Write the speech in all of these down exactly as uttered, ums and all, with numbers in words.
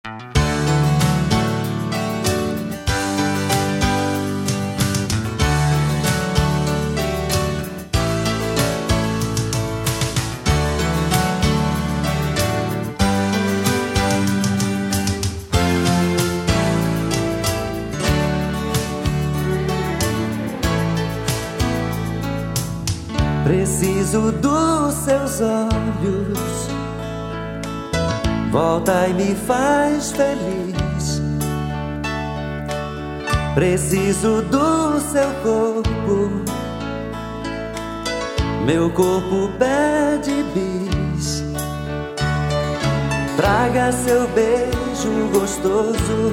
Preciso dos seus olhos, volta e me faz feliz. Preciso do seu corpo, meu corpo pede bis. Traga seu beijo gostoso,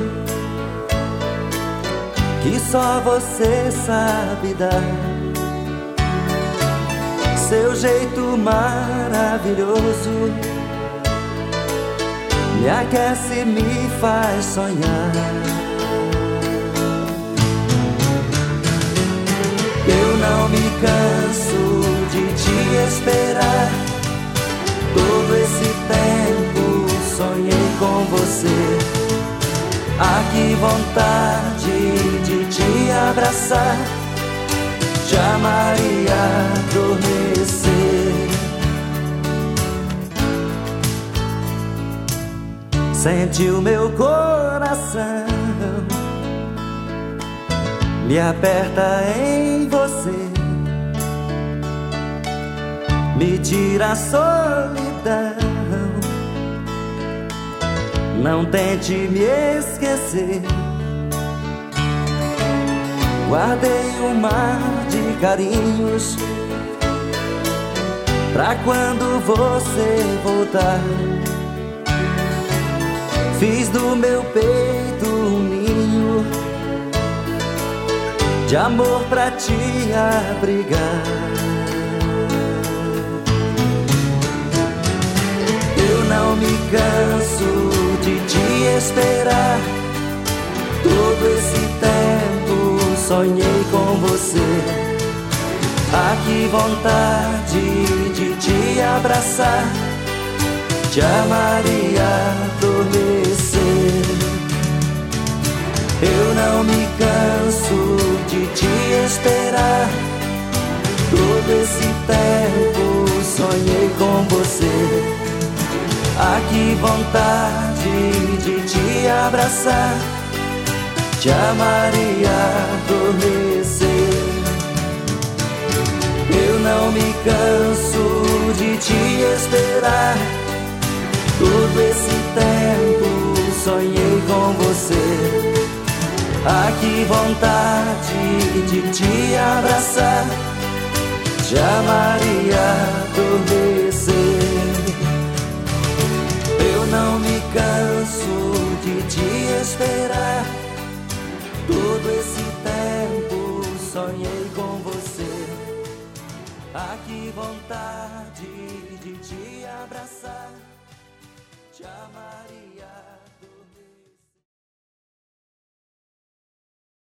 que só você sabe dar. Seu jeito maravilhoso me aquece, me faz sonhar. Eu não me canso de te esperar. Todo esse tempo sonhei com você. Ah, que vontade de te abraçar, te amar e adormecer. Sente o meu coração, me aperta em você, me tira a solidão. Não tente me esquecer. Guardei um mar de carinhos pra quando você voltar. Fiz do meu peito um ninho de amor pra te abrigar. Eu não me canso de te esperar. Todo esse tempo sonhei com você. Ah, que vontade de te abraçar, te amar e adormecer. Eu não me canso de te esperar. Todo esse tempo sonhei com você. Ah, que vontade de te abraçar, te amar e adormecer. Eu não me canso de te esperar. Todo esse tempo sonhei com você. Ah, que vontade de te abraçar, te amar e adormecer. Eu não me canso de te esperar. Todo esse tempo sonhei com você. Ah, que vontade de te abraçar, te amar e